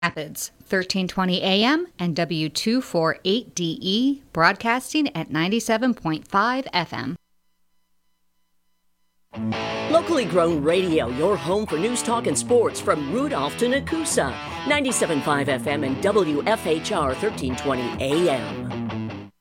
Rapids, 1320 AM and W248DE, broadcasting at 97.5 FM. Locally grown radio, your home for news, talk, and sports from Rudolph to Nakusa. 97.5 FM and WFHR 1320 AM.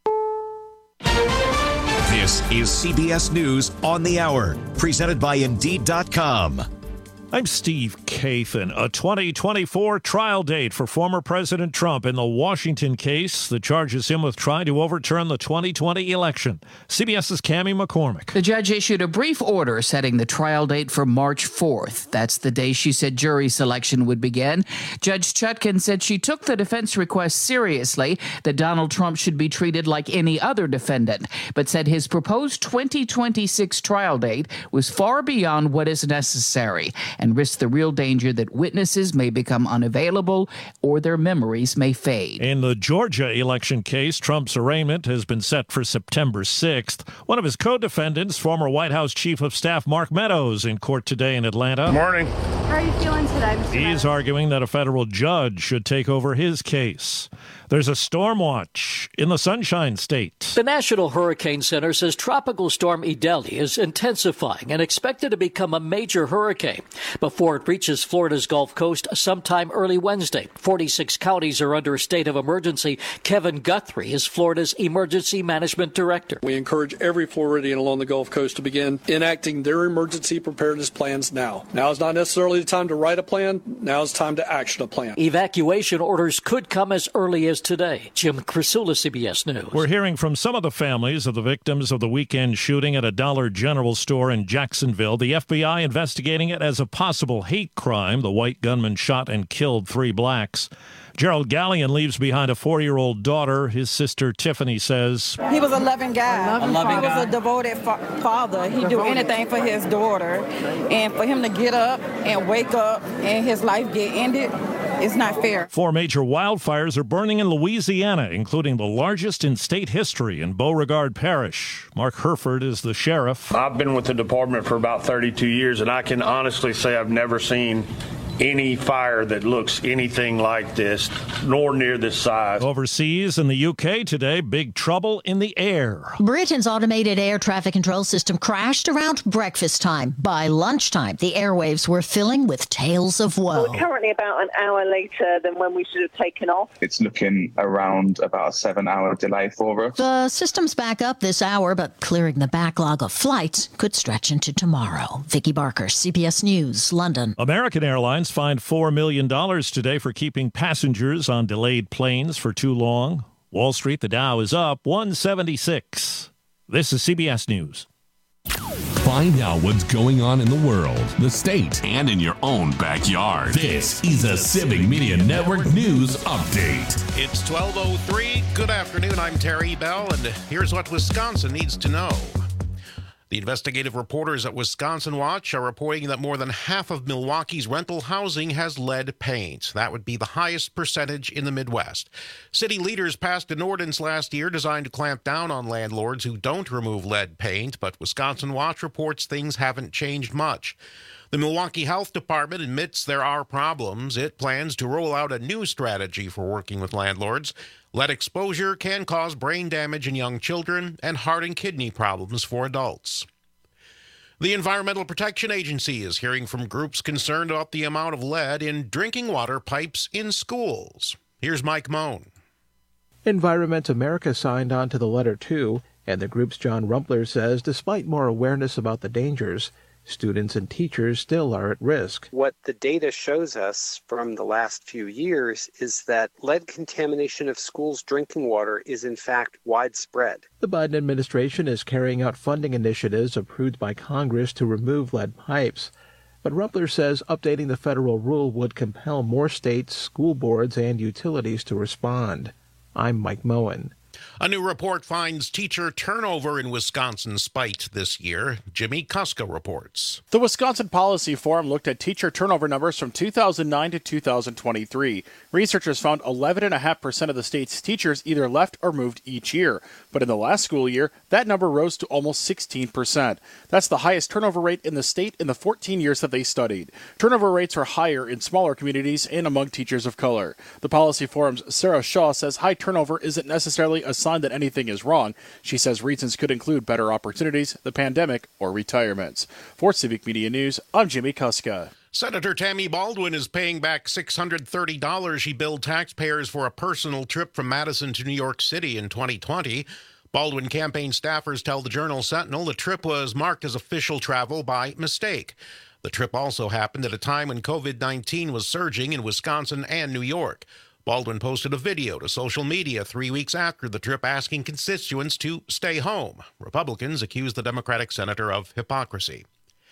This is CBS News on the Hour, presented by Indeed.com. I'm Steve Kathan. A 2024 trial date for former President Trump in the Washington case that charges him with trying to overturn the 2020 election. CBS's Cammie McCormick. The judge issued a brief order setting the trial date for March 4th. That's the day she said jury selection would begin. Judge Chutkan said she took the defense request seriously, that Donald Trump should be treated like any other defendant, but said his proposed 2026 trial date was far beyond what is necessary and risks the real danger that witnesses may become unavailable or their memories may fade. In the Georgia election case, Trump's arraignment has been set for September 6th. One of his co-defendants, former White House Chief of Staff Mark Meadows, in court today in Atlanta. Good morning. How are you feeling today, Mr. He's arguing that a federal judge should take over his case. There's a storm watch in the Sunshine State. The National Hurricane Center says Tropical Storm Ideli is intensifying and expected to become a major hurricane before it reaches Florida's Gulf Coast sometime early Wednesday. 46 counties are under a state of emergency. Kevin Guthrie is Florida's Emergency Management Director. We encourage every Floridian along the Gulf Coast to begin enacting their emergency preparedness plans now. Now is not necessarily the time to write a plan. Now is time to action a plan. Evacuation orders could come as early as today. Jim Krasula, CBS News. We're hearing from some of the families of the victims of the weekend shooting at a Dollar General store in Jacksonville. The FBI investigating it as a possible hate crime. The white gunman shot and killed 3 blacks. Gerald Gallion leaves behind a 4-year-old daughter. His sister Tiffany says, he was a loving guy. He was a devoted father. He'd do anything for his daughter. And for him to get up and wake up and his life get ended, it's not fair. 4 major wildfires are burning in Louisiana, including the largest in state history in Beauregard Parish. Mark Herford is the sheriff. I've been with the department for about 32 years, and I can honestly say I've never seen any fire that looks anything like this, nor near this size. Overseas in the UK today, big trouble in the air. Britain's automated air traffic control system crashed around breakfast time. By lunchtime, the airwaves were filling with tales of woe. We're currently about an hour later than when we should have taken off. It's looking around about a 7-hour delay for us. The system's back up this hour, but clearing the backlog of flights could stretch into tomorrow. Vicky Barker, CBS News, London. American Airlines fined $4 million today for keeping passengers on delayed planes for too long. Wall Street, the Dow is up 176. This is CBS News. Find out what's going on in the world, the state, and in your own backyard. This is a Civic Media Network News Update. It's 12:03. Good afternoon. I'm Terry Bell, and here's what Wisconsin needs to know. The investigative reporters at Wisconsin Watch are reporting that more than half of Milwaukee's rental housing has lead paint. That would be the highest percentage in the Midwest. City leaders passed an ordinance last year designed to clamp down on landlords who don't remove lead paint, but Wisconsin Watch reports things haven't changed much. The Milwaukee Health Department admits there are problems. It plans to roll out a new strategy for working with landlords. Lead exposure can cause brain damage in young children and heart and kidney problems for adults. The Environmental Protection Agency is hearing from groups concerned about the amount of lead in drinking water pipes in schools. Here's Mike Moan. Environment America signed on to the letter too, and the group's John Rumpler says despite more awareness about the dangers, students and teachers still are at risk. What the data shows us from the last few years is that lead contamination of schools' drinking water is in fact widespread. The Biden administration is carrying out funding initiatives approved by Congress to remove lead pipes. But Rumpler says updating the federal rule would compel more states, school boards, and utilities to respond. I'm Mike Moen. A new report finds teacher turnover in Wisconsin spiked this year. Jimmy Kuska reports. The Wisconsin Policy Forum looked at teacher turnover numbers from 2009 to 2023. Researchers found 11.5% of the state's teachers either left or moved each year. But in the last school year, that number rose to almost 16%. That's the highest turnover rate in the state in the 14 years that they studied. Turnover rates are higher in smaller communities and among teachers of color. The Policy Forum's Sarah Shaw says high turnover isn't necessarily a sign that anything is wrong. She says reasons could include better opportunities, the pandemic, or retirements. For Civic Media News, I'm Jimmy Kuska. Senator Tammy Baldwin is paying back $630 she billed taxpayers for a personal trip from Madison to New York City in 2020. Baldwin campaign staffers tell the Journal-Sentinel the trip was marked as official travel by mistake. The trip also happened at a time when COVID-19 was surging in Wisconsin and New York. Baldwin posted a video to social media 3 weeks after the trip asking constituents to stay home. Republicans accused the Democratic senator of hypocrisy.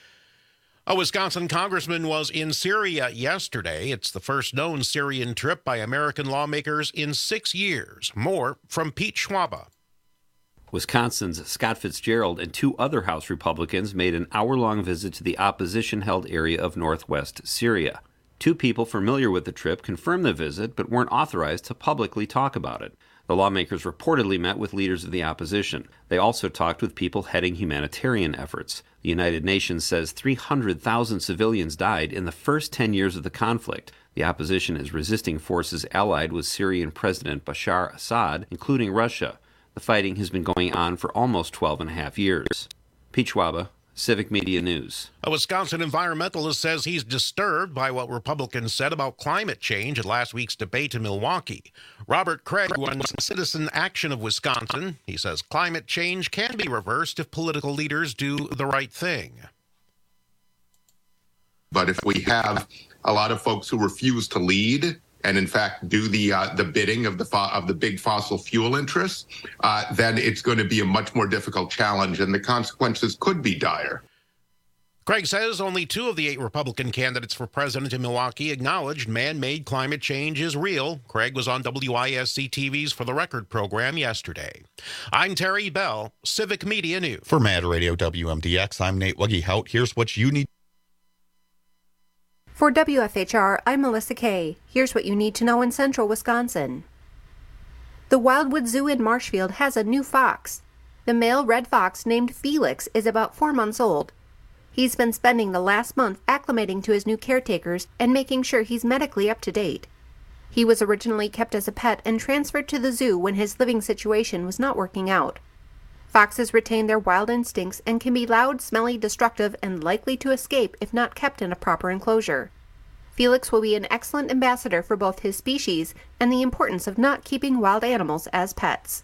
A Wisconsin congressman was in Syria yesterday. It's the first known Syrian trip by American lawmakers in 6 years. More from Pete Schwaba. Wisconsin's Scott Fitzgerald and 2 other House Republicans made an hour-long visit to the opposition-held area of northwest Syria. 2 people familiar with the trip confirmed the visit but weren't authorized to publicly talk about it. The lawmakers reportedly met with leaders of the opposition. They also talked with people heading humanitarian efforts. The United Nations says 300,000 civilians died in the first 10 years of the conflict. The opposition is resisting forces allied with Syrian President Bashar Assad, including Russia. The fighting has been going on for almost 12 and a half years. Pete Schwaba, Civic Media News. A Wisconsin environmentalist says he's disturbed by what Republicans said about climate change at last week's debate in Milwaukee. Robert Craig runs Citizen Action of Wisconsin. He says climate change can be reversed if political leaders do the right thing. But if we have a lot of folks who refuse to lead and in fact do the bidding of the big fossil fuel interests, then it's going to be a much more difficult challenge, and the consequences could be dire. Craig says only 2 of the 8 Republican candidates for president in Milwaukee acknowledged man-made climate change is real. Craig was on WISC TV's For the Record program yesterday. I'm Terry Bell, Civic Media News. For Mad Radio WMDX, I'm Nate Wuggehout. Here's what you need. For WFHR, I'm Melissa Kay. Here's what you need to know in central Wisconsin. The Wildwood Zoo in Marshfield has a new fox. The male red fox named Felix is about 4 months old. He's been spending the last month acclimating to his new caretakers and making sure he's medically up to date. He was originally kept as a pet and transferred to the zoo when his living situation was not working out. Foxes retain their wild instincts and can be loud, smelly, destructive, and likely to escape if not kept in a proper enclosure. Felix will be an excellent ambassador for both his species and the importance of not keeping wild animals as pets.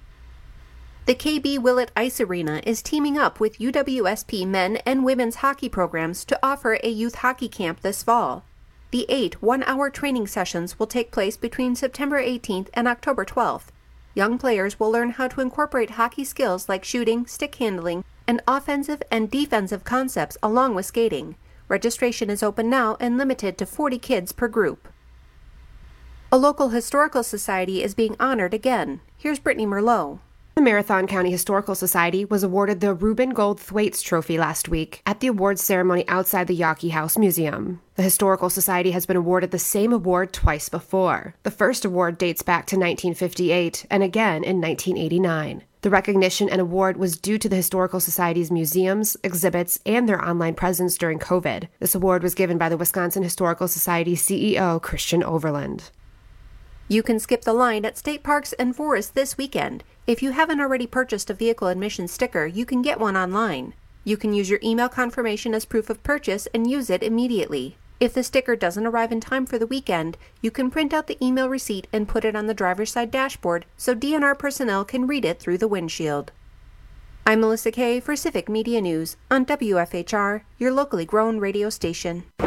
The KB Willett Ice Arena is teaming up with UWSP men and women's hockey programs to offer a youth hockey camp this fall. The 8 one-hour training sessions will take place between September 18th and October 12th. Young players will learn how to incorporate hockey skills like shooting, stick handling, and offensive and defensive concepts along with skating. Registration is open now and limited to 40 kids per group. A local historical society is being honored again. Here's Brittany Merlot. The Marathon County Historical Society was awarded the Reuben Gold Thwaites Trophy last week at the awards ceremony outside the Yawkey House Museum. The Historical Society has been awarded the same award twice before. The first award dates back to 1958 and again in 1989. The recognition and award was due to the Historical Society's museums, exhibits, and their online presence during COVID. This award was given by the Wisconsin Historical Society CEO, Christian Overland. You can skip the line at state parks and forests this weekend. If you haven't already purchased a vehicle admission sticker, you can get one online. You can use your email confirmation as proof of purchase and use it immediately. If the sticker doesn't arrive in time for the weekend, you can print out the email receipt and put it on the driver's side dashboard so DNR personnel can read it through the windshield. I'm Melissa Kay for Civic Media News on WFHR, your locally grown radio station.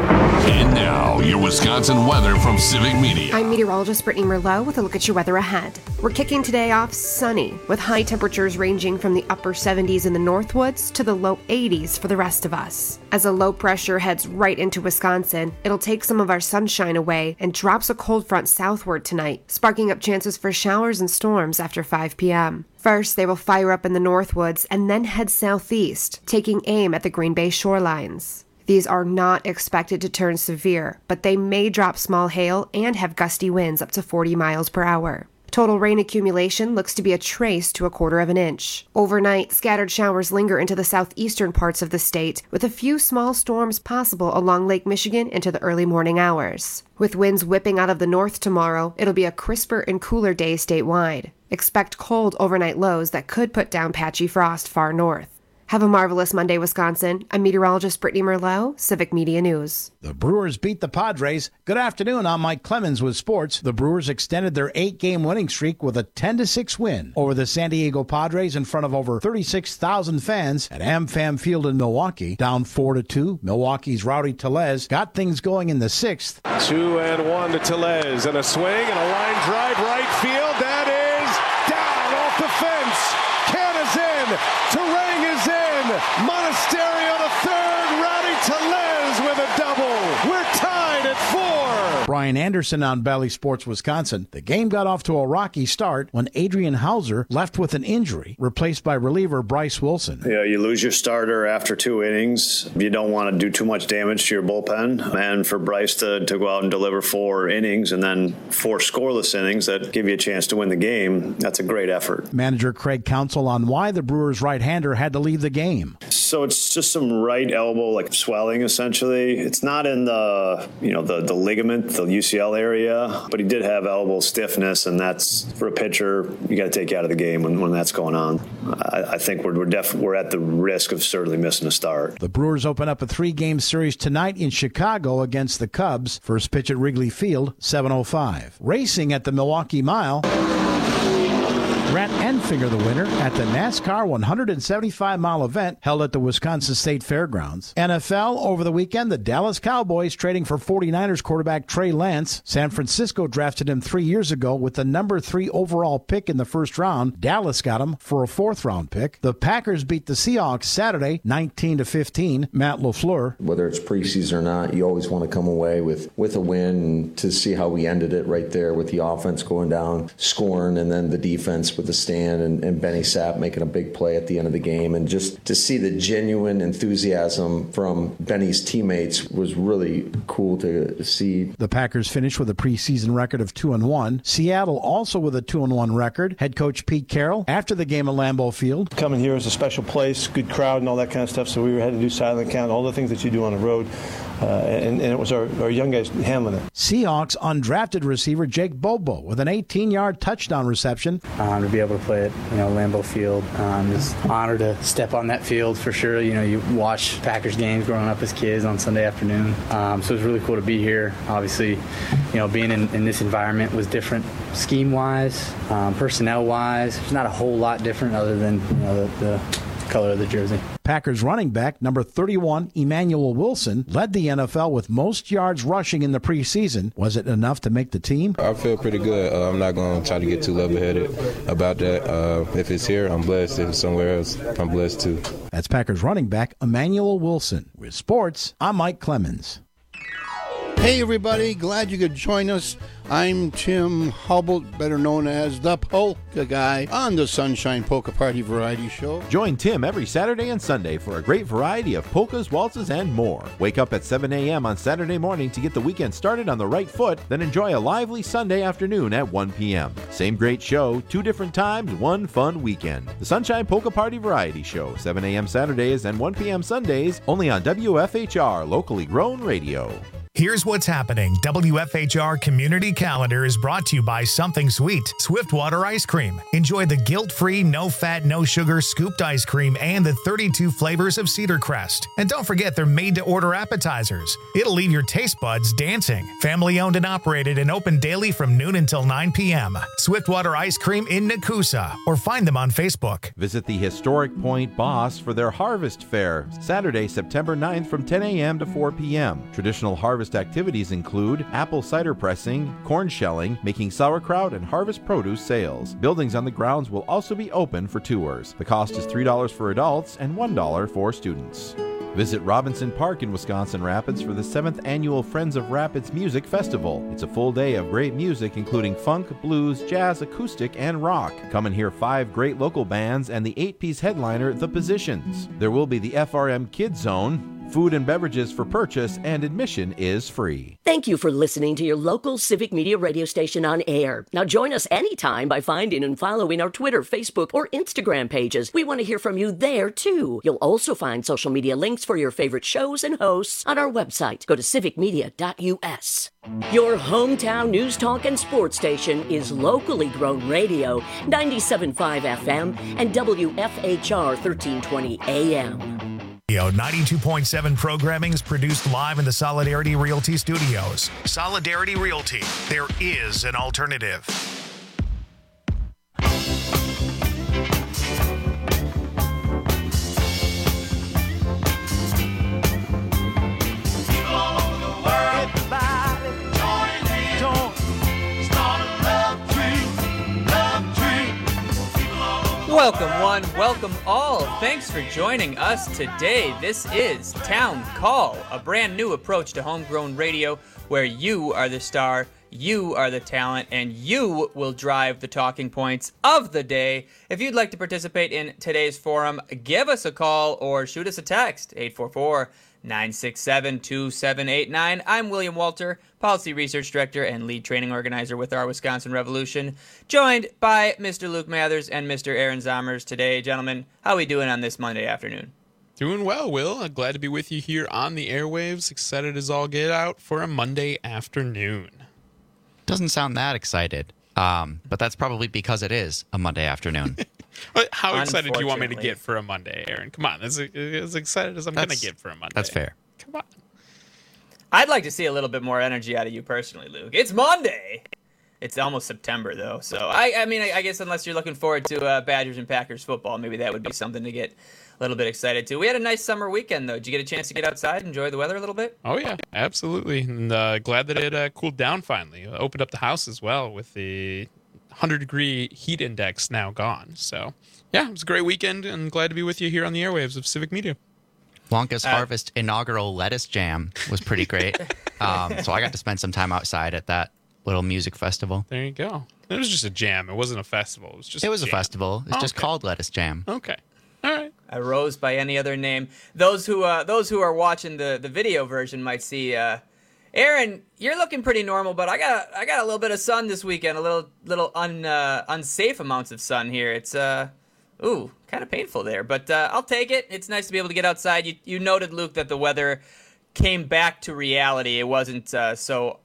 And now, your Wisconsin weather from Civic Media. I'm meteorologist Brittany Merlot with a look at your weather ahead. We're kicking today off sunny, with high temperatures ranging from the upper 70s in the Northwoods to the low 80s for the rest of us. As a low pressure heads right into Wisconsin, it'll take some of our sunshine away and drops a cold front southward tonight, sparking up chances for showers and storms after 5 p.m. First, they will fire up in the Northwoods and then head southeast, taking aim at the Green Bay shorelines. These are not expected to turn severe, but they may drop small hail and have gusty winds up to 40 miles per hour. Total rain accumulation looks to be a trace to 1/4 inch. Overnight, scattered showers linger into the southeastern parts of the state, with a few small storms possible along Lake Michigan into the early morning hours. With winds whipping out of the north tomorrow, it'll be a crisper and cooler day statewide. Expect cold overnight lows that could put down patchy frost far north. Have a marvelous Monday, Wisconsin. I'm meteorologist Brittany Merlot, Civic Media News. The Brewers beat the Padres. Good afternoon, I'm Mike Clemens with sports. The Brewers extended their 8-game winning streak with a 10-6 win over the San Diego Padres in front of over 36,000 fans at AmFam Field in Milwaukee. Down 4-2, Milwaukee's Rowdy Tellez got things going in the 6th. 2-1 to Tellez, and a swing and a line drive right field. That is down off the fence. Can is in. Terang is in. Monastery on a third. Rowdy Tellez with a double. We're tied at 4. Brian Anderson on Bally Sports Wisconsin. The game got off to a rocky start when Adrian Hauser left with an injury, replaced by reliever Bryce Wilson. Yeah, you lose your starter after 2 innings. You don't want to do too much damage to your bullpen. And for Bryce to go out and deliver 4 innings and then 4 scoreless innings that give you a chance to win the game, that's a great effort. Manager Craig Counsell on why the Brewers right-hander had to leave the game. So it's just some right elbow, like swelling, essentially. It's not in the ligament, the UCL area, but he did have elbow stiffness, and that's, for a pitcher, you got to take you out of the game when that's going on. I think we're at the risk of certainly missing a start. The Brewers open up a 3-game series tonight in Chicago against the Cubs. First pitch at Wrigley Field, 7:05. Racing at the Milwaukee Mile. Grant Enfinger the winner at the NASCAR 175-mile event held at the Wisconsin State Fairgrounds. NFL over the weekend, the Dallas Cowboys trading for 49ers quarterback Trey Lance. San Francisco drafted him 3 years ago with the number 3 overall pick in the first round. Dallas got him for a 4th-round pick. The Packers beat the Seahawks Saturday 19-15. Matt LaFleur. Whether it's preseason or not, you always want to come away with a win, and to see how we ended it right there with the offense going down, scoring, and then the defense with the stand and Benny Sapp making a big play at the end of the game. And just to see the genuine enthusiasm from Benny's teammates was really cool to see. The Packers finished with a preseason record of 2-1. Seattle also with a 2-1 record. Head coach Pete Carroll after the game at Lambeau Field. Coming here is a special place, good crowd and all that kind of stuff, so we had to do silent count, all the things that you do on the road. And it was our young guys handling it. Seahawks undrafted receiver Jake Bobo with an 18-yard touchdown reception. To be able to play at Lambeau Field, it's an honor to step on that field for sure. You watch Packers games growing up as kids on Sunday afternoon, so it was really cool to be here. Obviously, being in this environment was different scheme-wise, personnel-wise. There's not a whole lot different other than the color of the jersey. Packers running back number 31, Emmanuel Wilson, led the NFL with most yards rushing in the preseason. Was it enough to make the team? I feel pretty good. I'm not going to try to get too level-headed about that. If it's here, I'm blessed. If it's somewhere else, I'm blessed too. That's Packers running back Emmanuel Wilson. With sports, I'm Mike Clemens. Hey everybody, glad you could join us. I'm Tim Hubble, better known as the Polka Guy, on the Sunshine Polka Party Variety Show. Join Tim every Saturday and Sunday for a great variety of polkas, waltzes, and more. Wake up at 7 a.m. on Saturday morning to get the weekend started on the right foot, then enjoy a lively Sunday afternoon at 1 p.m. Same great show, 2 different times, 1 fun weekend. The Sunshine Polka Party Variety Show, 7 a.m. Saturdays and 1 p.m. Sundays, only on WFHR, locally grown radio. Here's what's happening. WFHR Community Calendar is brought to you by Something Sweet, Swiftwater Ice Cream. Enjoy the guilt-free, no-fat, no-sugar scooped ice cream and the 32 flavors of Cedar Crest. And don't forget they're made-to-order appetizers. It'll leave your taste buds dancing. Family-owned and operated and open daily from noon until 9 p.m. Swiftwater Ice Cream in Nakusa, or find them on Facebook. Visit the historic Point Boss for their Harvest Fair, Saturday, September 9th from 10 a.m. to 4 p.m. Traditional harvest harvest activities include apple cider pressing, corn shelling, making sauerkraut, and harvest produce sales. Buildings on the grounds will also be open for tours. The cost is $3 for adults and $1 for students. Visit Robinson Park in Wisconsin Rapids for the 7th Annual Friends of Rapids Music Festival. It's a full day of great music including funk, blues, jazz, acoustic, and rock. Come and hear 5 great local bands and the 8-piece headliner, The Positions. There will be the FRM Kids Zone, food and beverages for purchase, and admission is free. Thank you for listening to your local Civic Media radio station on air. Now join us anytime by finding and following our Twitter, Facebook, or Instagram pages. We want to hear from you there, too. You'll also find social media links for your favorite shows and hosts on our website. Go to civicmedia.us. Your hometown news, talk, and sports station is locally grown radio, 97.5 FM and WFHR 1320 AM. 92.7 programming is produced live in the Solidarity Realty studios. Solidarity Realty, there is an alternative. Welcome one, welcome all. Thanks for joining us today. This is Town Call, a brand new approach to homegrown radio where you are the star, you are the talent, and you will drive the talking points of the day. If you'd like to participate in today's forum, give us a call or shoot us a text, 844-967-2789. I'm William Walter, Policy Research Director and Lead Training Organizer with our Wisconsin Revolution, joined by Mr. Luke Mathers and Mr. Aaron Zommers today. Gentlemen, how are we doing on this Monday afternoon? Doing well, Will. I'm glad to be with you here on the airwaves. Excited as all get out for a Monday afternoon. Doesn't sound that excited, but that's probably because it is a Monday afternoon. How excited do you want me to get for a Monday, Aaron? Come on, as excited as I'm going to get for a Monday. That's fair. Come on. I'd like to see a little bit more energy out of you personally, Luke. It's Monday. It's almost September, though. So, I guess unless you're looking forward to Badgers and Packers football, maybe that would be something to get a little bit excited to. We had a nice summer weekend, though. Did you get a chance to get outside and enjoy the weather a little bit? Oh, yeah, absolutely. And glad that it cooled down finally. Opened up the house as well with the 100-degree heat index now gone. So, yeah, it was a great weekend and glad to be with you here on the airwaves of Civic Media. Wonka's Harvest inaugural lettuce jam was pretty great. So I got to spend some time outside at that little music festival. There you go. It was just a jam. It wasn't a festival. It was a festival. It's just called Lettuce Jam. Okay. All right. A rose by any other name. Those who are watching the video version might see Aaron, you're looking pretty normal, but I got a little bit of sun this weekend, a little unsafe amounts of sun here. It's kind of painful there, but I'll take it. It's nice to be able to get outside. You noted, Luke, that the weather came back to reality. It wasn't so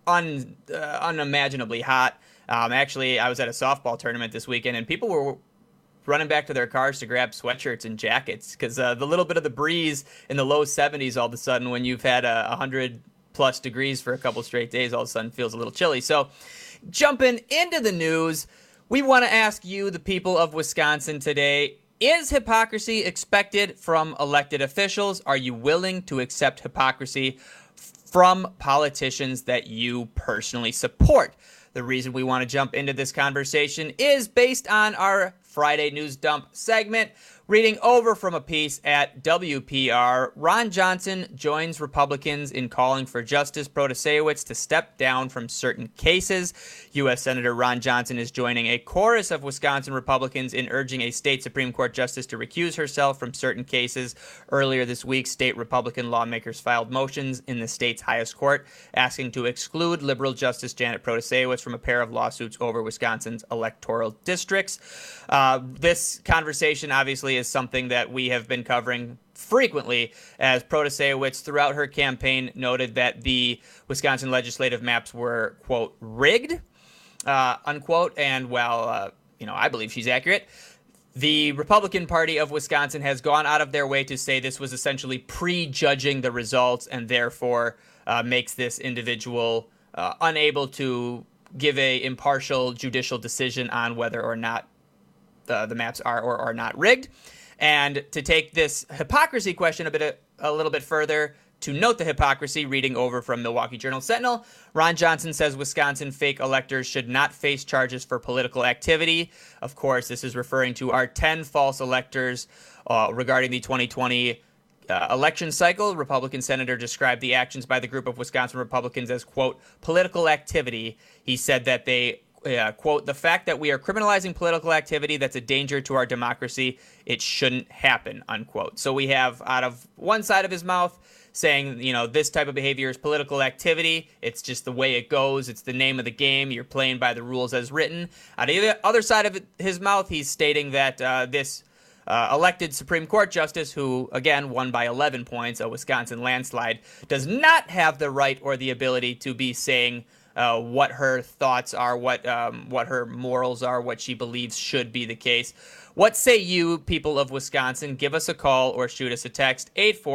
unimaginably hot. Actually, I was at a softball tournament this weekend, and people were running back to their cars to grab sweatshirts and jackets because the little bit of the breeze in the low 70s all of a sudden when you've had 100-plus degrees for a couple straight days all of a sudden feels a little chilly. So jumping into the news, we want to ask you, the people of Wisconsin today, is hypocrisy expected from elected officials? Are you willing to accept hypocrisy from politicians that you personally support? The reason we want to jump into this conversation is based on our Friday News Dump segment. Reading over from a piece at WPR, Ron Johnson joins Republicans in calling for Justice Protasewicz to step down from certain cases. U.S. Senator Ron Johnson is joining a chorus of Wisconsin Republicans in urging a state Supreme Court justice to recuse herself from certain cases. Earlier this week, state Republican lawmakers filed motions in the state's highest court asking to exclude liberal Justice Janet Protasewicz from a pair of lawsuits over Wisconsin's electoral districts. This conversation obviously is something that we have been covering frequently, as Protasewicz throughout her campaign noted that the Wisconsin legislative maps were, quote, rigged, unquote, and while, I believe she's accurate, the Republican Party of Wisconsin has gone out of their way to say this was essentially prejudging the results and therefore makes this individual unable to give a impartial judicial decision on whether or not the maps are or are not rigged. And to take this hypocrisy question a little bit further, To note the hypocrisy, reading over from Milwaukee Journal-Sentinel, Ron Johnson says Wisconsin fake electors should not face charges for political activity. Of course, this is referring to our 10 false electors regarding the 2020 election cycle. Republican senator described the actions by the group of Wisconsin Republicans as, quote, political activity. He said that they, quote, the fact that we are criminalizing political activity that's a danger to our democracy, it shouldn't happen, unquote. So we have out of one side of his mouth saying, this type of behavior is political activity. It's just the way it goes. It's the name of the game. You're playing by the rules as written. Out of the other side of his mouth, he's stating that this elected Supreme Court justice, who, again, won by 11 points, a Wisconsin landslide, does not have the right or the ability to be saying what her thoughts are, what her morals are, what she believes should be the case. What say you, people of Wisconsin? Give us a call or shoot us a text,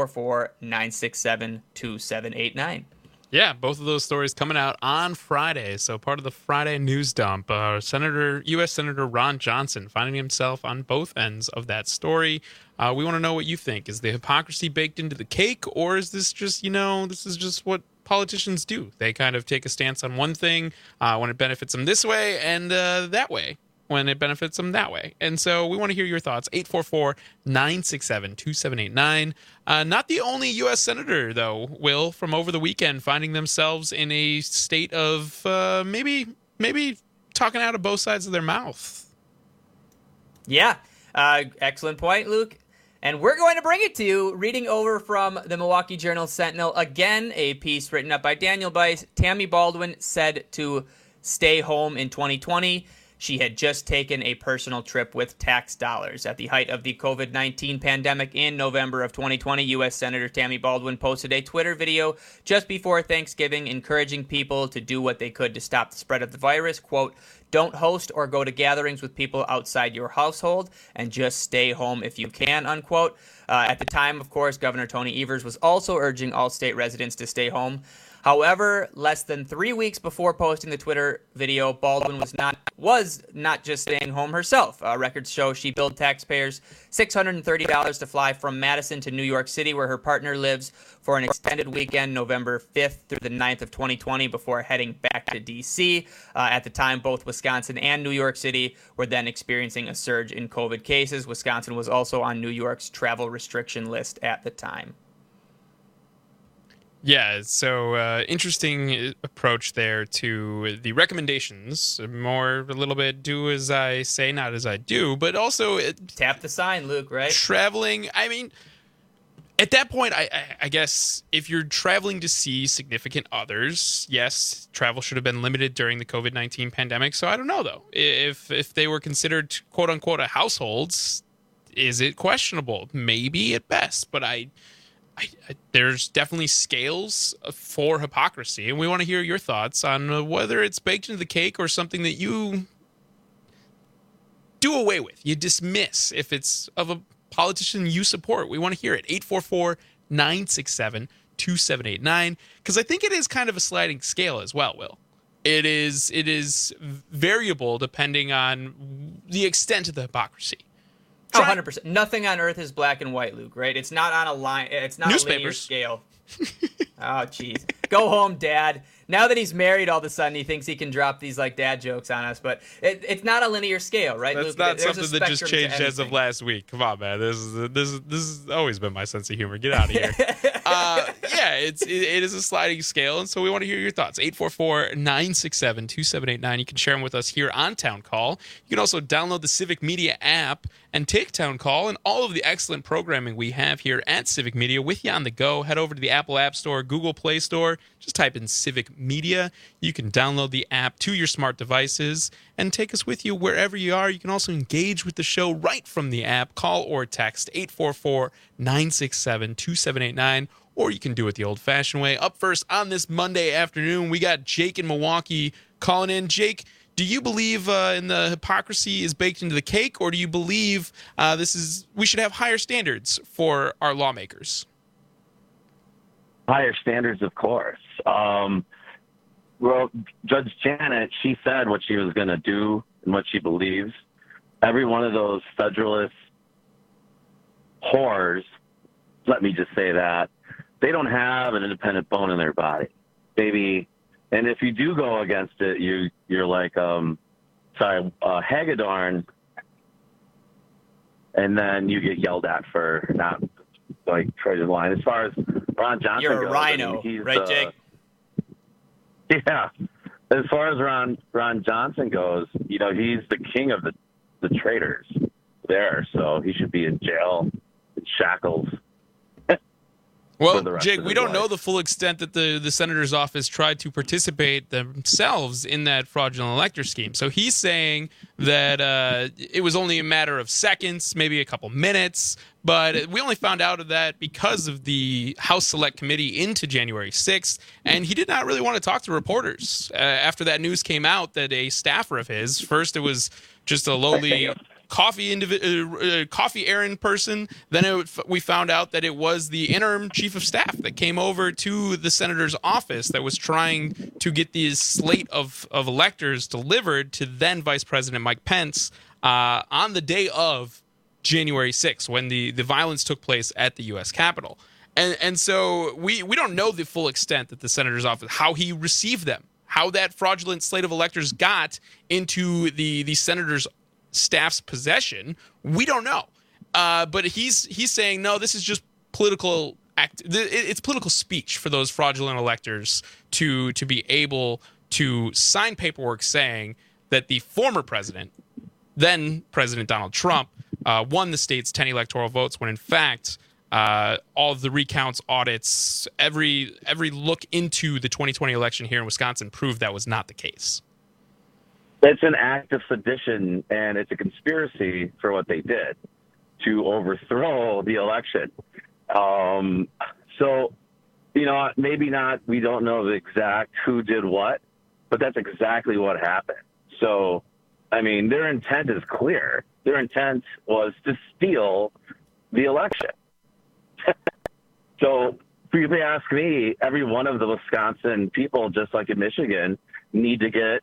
844-967-2789. Yeah, both of those stories coming out on Friday. So part of the Friday news dump. U.S. Senator Ron Johnson finding himself on both ends of that story. We want to know what you think. Is the hypocrisy baked into the cake, or is this just, this is just what politicians do? They kind of take a stance on one thing when it benefits them this way and that way when it benefits them that way. And so we want to hear your thoughts. 844-967-2789. Not the only U.S. Senator, though, Will, from over the weekend finding themselves in a state of maybe talking out of both sides of their mouth. Yeah, excellent point, Luke. And we're going to bring it to you, reading over from the Milwaukee Journal-Sentinel. Again, a piece written up by Daniel Bice. Tammy Baldwin said to stay home in 2020. She had just taken a personal trip with tax dollars. At the height of the COVID-19 pandemic in November of 2020, U.S. Senator Tammy Baldwin posted a Twitter video just before Thanksgiving encouraging people to do what they could to stop the spread of the virus. Quote, don't host or go to gatherings with people outside your household and just stay home if you can, unquote. At the time, of course, Governor Tony Evers was also urging all state residents to stay home. However, less than 3 weeks before posting the Twitter video, Baldwin was not just staying home herself. Records show she billed taxpayers $630 to fly from Madison to New York City, where her partner lives, for an extended weekend, November 5th through the 9th of 2020, before heading back to D.C. At the time, both Wisconsin and New York City were then experiencing a surge in COVID cases. Wisconsin was also on New York's travel restriction list at the time. Yeah, so interesting approach there to the recommendations. A little bit do as I say, not as I do, but also tap the sign, Luke, right? Traveling, I mean, at that point, I guess if you're traveling to see significant others, yes, travel should have been limited during the COVID-19 pandemic. So I don't know, though. If they were considered, quote unquote, a households, is it questionable? Maybe at best, but there's definitely scales for hypocrisy, and we want to hear your thoughts on whether it's baked into the cake or something that you do away with, you dismiss if it's of a politician you support. We want to hear it. 844-967-2789, because I think it is kind of a sliding scale as well, Will. It is variable depending on the extent of the hypocrisy. Oh, 100%. Nothing on earth is black and white, Luke, right? It's not on a line. It's not a linear scale. Oh, jeez. Go home, Dad. Now that he's married, all of a sudden he thinks he can drop these like dad jokes on us, but it's not a linear scale, right? That's Luke? not something that just changed as of last week. Come on, man. This has always been my sense of humor. Get out of here. Yeah, it is a sliding scale, and so we want to hear your thoughts. 844-967-2789. You can share them with us here on Town Call. You can also download the Civic Media app and take Town Call and all of the excellent programming we have here at Civic Media with you on the go. Head over to the Apple App Store, Google Play Store. Just type in Civic Media. You can download the app to your smart devices and take us with you wherever you are. You can also engage with the show right from the app. Call or text 844-967-2789, or you can do it the old-fashioned way. Up first on this Monday afternoon, we got Jake in Milwaukee calling in. Jake, do you believe in the hypocrisy is baked into the cake, or do you believe we should have higher standards for our lawmakers? Higher standards, of course. Well, Judge Janet, she said what she was going to do and what she believes. Every one of those Federalist whores, let me just say that, they don't have an independent bone in their body. Maybe, and if you do go against it, you're like, Hagedorn, and then you get yelled at for not like trading the line. As far as Ron Johnson You're a goes, rhino, I mean, right, Jake? Yeah. As far as Ron Johnson goes, he's the king of the traitors there, so he should be in jail, in shackles. Well, Jake, we don't know the full extent that the senator's office tried to participate themselves in that fraudulent elector scheme. So he's saying that it was only a matter of seconds, maybe a couple minutes, but we only found out of that because of the House Select Committee into January 6th, and he did not really want to talk to reporters after that news came out that a staffer of his, first it was just a lowly coffee errand person. Then we found out that it was the interim chief of staff that came over to the senator's office that was trying to get these slate of electors delivered to then Vice President Mike Pence on the day of January 6th when the violence took place at the U.S. Capitol. And so we don't know the full extent that the senator's office, how he received them, how that fraudulent slate of electors got into the senator's staff's possession. We don't know, but he's saying no. This is just political act. It's political speech for those fraudulent electors to be able to sign paperwork saying that the former president, then President Donald Trump, won the state's 10 electoral votes when in fact all of the recounts, audits, every look into the 2020 election here in Wisconsin proved that was not the case. It's an act of sedition, and it's a conspiracy for what they did to overthrow the election. So, maybe not, we don't know the exact who did what, but that's exactly what happened. So, I mean, their intent is clear. Their intent was to steal the election. So, if you ask me, every one of the Wisconsin people, just like in Michigan, need to get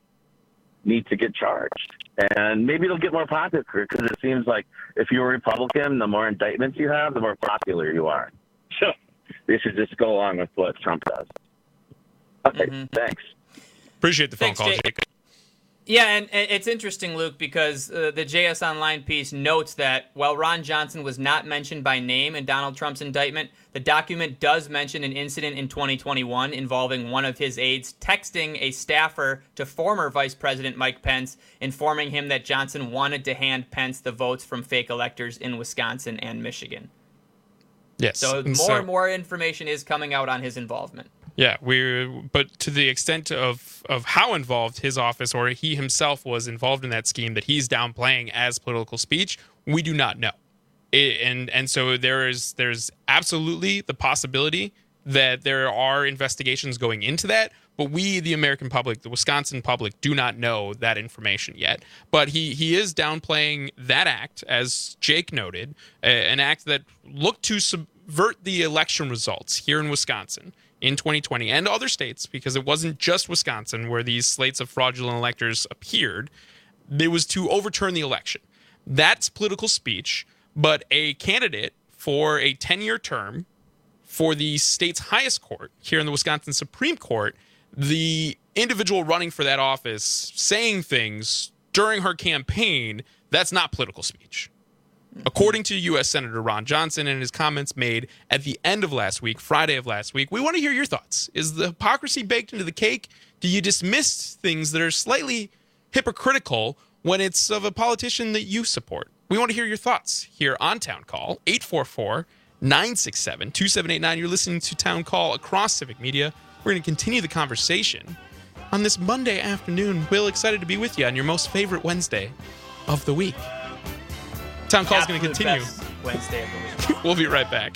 charged. And maybe it'll get more popular because it seems like if you're a Republican, the more indictments you have, the more popular you are. So they should just go along with what Trump does. Okay, Thanks. Appreciate the phone call, Jake. Yeah, and it's interesting, Luke, because the JS Online piece notes that while Ron Johnson was not mentioned by name in Donald Trump's indictment, the document does mention an incident in 2021 involving one of his aides texting a staffer to former Vice President Mike Pence, informing him that Johnson wanted to hand Pence the votes from fake electors in Wisconsin and Michigan. Yes. So and more information is coming out on his involvement. Yeah, but to the extent of how involved his office or he himself was involved in that scheme that he's downplaying as political speech, we do not know. And so there's absolutely the possibility that there are investigations going into that, but we, the American public, the Wisconsin public, do not know that information yet. But he is downplaying that act, as Jake noted, an act that looked to subvert the election results here in Wisconsin in 2020 and other states, because it wasn't just Wisconsin where these slates of fraudulent electors appeared. It was to overturn the election. That's political speech, but a candidate for a 10-year term for the state's highest court, here in the Wisconsin Supreme Court, the individual running for that office saying things during her campaign, that's not political speech. According to U.S. Senator Ron Johnson and his comments made at the end of last week, Friday of last week, we want to hear your thoughts. Is the hypocrisy baked into the cake? Do you dismiss things that are slightly hypocritical when it's of a politician that you support? We want to hear your thoughts here on Town Call, 844-967-2789. You're listening to Town Call across Civic Media. We're going to continue the conversation on this Monday afternoon. Will, excited to be with you on your most favorite Wednesday of the week. Town Call is going to continue. Wednesday of the week. We'll be right back.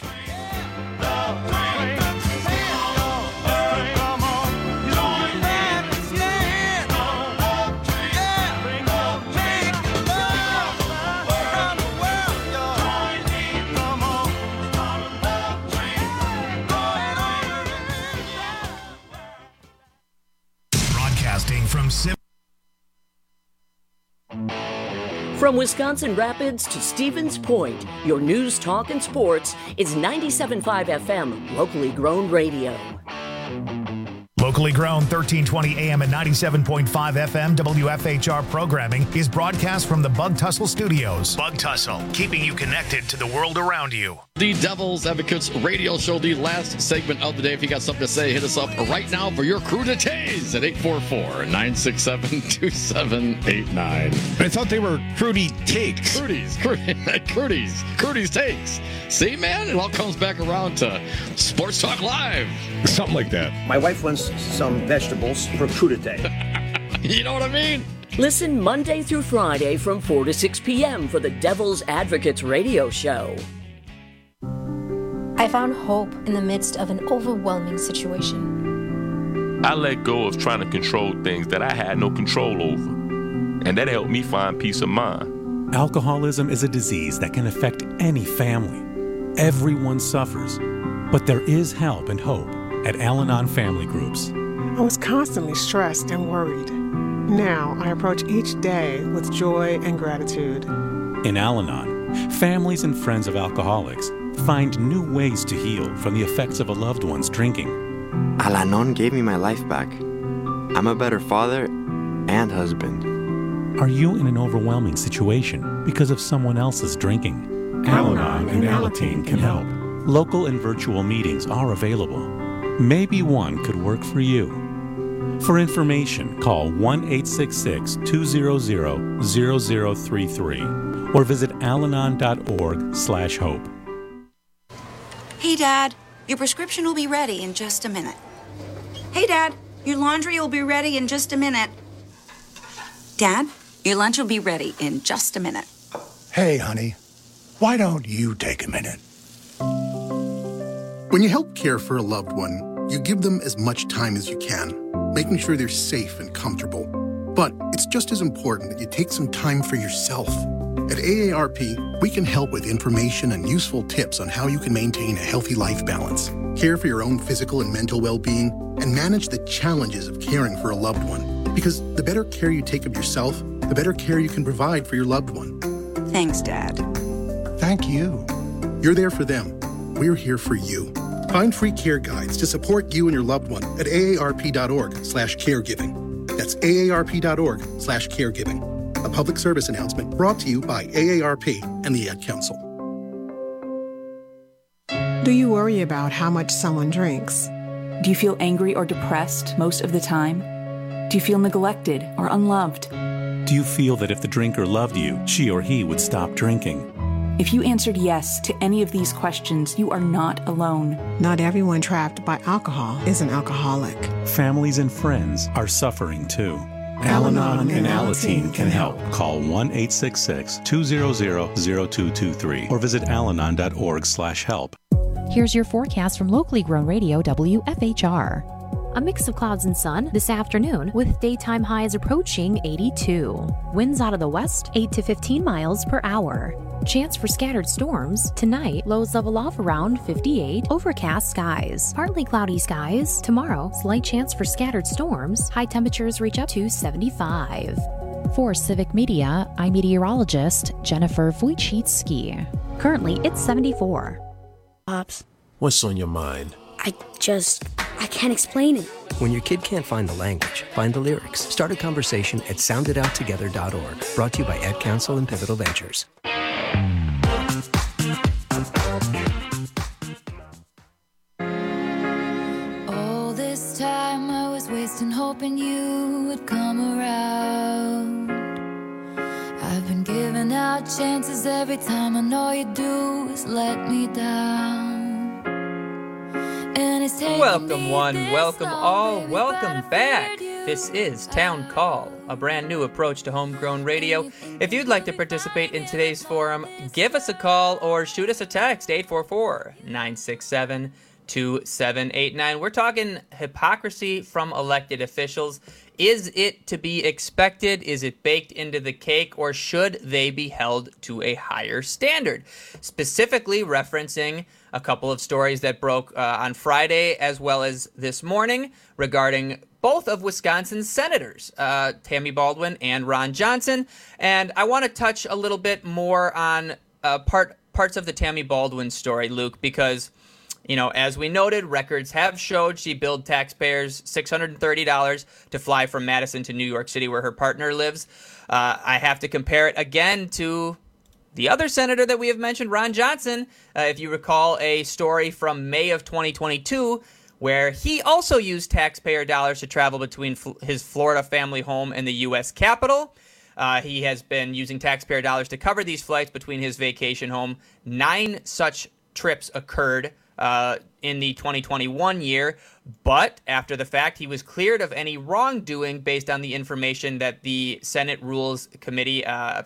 Broadcasting from From Wisconsin Rapids to Stevens Point, your news, talk, and sports is 97.5 FM, locally grown radio. Locally grown 1320 AM and 97.5 FM WFHR programming is broadcast from the Bug Tussle Studios. Bug Tussle, keeping you connected to the world around you. The Devil's Advocates radio show, the last segment of the day. If you got something to say, hit us up right now for your crew to tase at 844-967-2789. I thought they were Crudy Takes. Crudy's Takes. See, man, it all comes back around to Sports Talk Live. Something like that. My wife wants some vegetables for crudité. You know what I mean? Listen Monday through Friday from 4 to 6 p.m. for the Devil's Advocates radio show. I found hope in the midst of an overwhelming situation. I let go of trying to control things that I had no control over, and that helped me find peace of mind. Alcoholism is a disease that can affect any family. Everyone suffers, but there is help and hope at Al-Anon Family Groups. I was constantly stressed and worried. Now I approach each day with joy and gratitude. In Al-Anon, families and friends of alcoholics find new ways to heal from the effects of a loved one's drinking. Al-Anon gave me my life back. I'm a better father and husband. Are you in an overwhelming situation because of someone else's drinking? Al-Anon and Alateen can help. Local and virtual meetings are available. Maybe one could work for you. For information, call 1-866-200-0033 or visit alanon.org/hope. Hey, Dad, your prescription will be ready in just a minute. Hey, Dad, your laundry will be ready in just a minute. Dad, your lunch will be ready in just a minute. Hey, honey, why don't you take a minute? When you help care for a loved one, you give them as much time as you can, making sure they're safe and comfortable. But it's just as important that you take some time for yourself. At AARP, we can help with information and useful tips on how you can maintain a healthy life balance, care for your own physical and mental well-being, and manage the challenges of caring for a loved one. Because the better care you take of yourself, the better care you can provide for your loved one. Thanks, Dad. Thank you. You're there for them. We're here for you. Find free care guides to support you and your loved one at aarp.org/caregiving. That's aarp.org/caregiving. A public service announcement brought to you by AARP and the Ad Council. Do you worry about how much someone drinks? Do you feel angry or depressed most of the time? Do you feel neglected or unloved? Do you feel that if the drinker loved you, she or he would stop drinking? If you answered yes to any of these questions, you are not alone. Not everyone trapped by alcohol is an alcoholic. Families and friends are suffering too. Al-Anon and Alateen can help. Call 1-866-200-0223 or visit alanon.org/help. Here's your forecast from locally grown radio WFHR. A mix of clouds and sun this afternoon with daytime highs approaching 82. Winds out of the west 8 to 15 miles per hour. Chance for scattered storms. Tonight, lows level off around 58. Overcast skies. Partly cloudy skies. Tomorrow, slight chance for scattered storms. High temperatures reach up to 75. For Civic Media, I'm meteorologist Jennifer Wojcicki. Currently, it's 74. Pops, what's on your mind? I can't explain it. When your kid can't find the language, find the lyrics. Start a conversation at soundidouttogether.org. Brought to you by Ad Council and Pivotal Ventures. All this time I was wasting hoping you would come around. I've been giving out chances every time I know you do is let me down. Welcome one, welcome all, welcome back. This is Town Call, a brand new approach to homegrown radio. If you'd like to participate in today's forum, give us a call or shoot us a text, 844-967-2789. 888-278-2789. We're talking hypocrisy from elected officials. Is it to be expected? Is it baked into the cake? Or should they be held to a higher standard? Specifically referencing a couple of stories that broke on Friday as well as this morning regarding both of Wisconsin's senators, Tammy Baldwin and Ron Johnson. And I want to touch a little bit more on parts of the Tammy Baldwin story, Luke, because, you know, as we noted, records have showed she billed taxpayers $630 to fly from Madison to New York City, where her partner lives. I have to compare it again to the other senator that we have mentioned, Ron Johnson. If you recall a story from May of 2022, where he also used taxpayer dollars to travel between his Florida family home and the U.S. Capitol. He has been using taxpayer dollars to cover these flights between his vacation home. 9 such trips occurred in the 2021 year, but after the fact, he was cleared of any wrongdoing based on the information that the Senate Rules Committee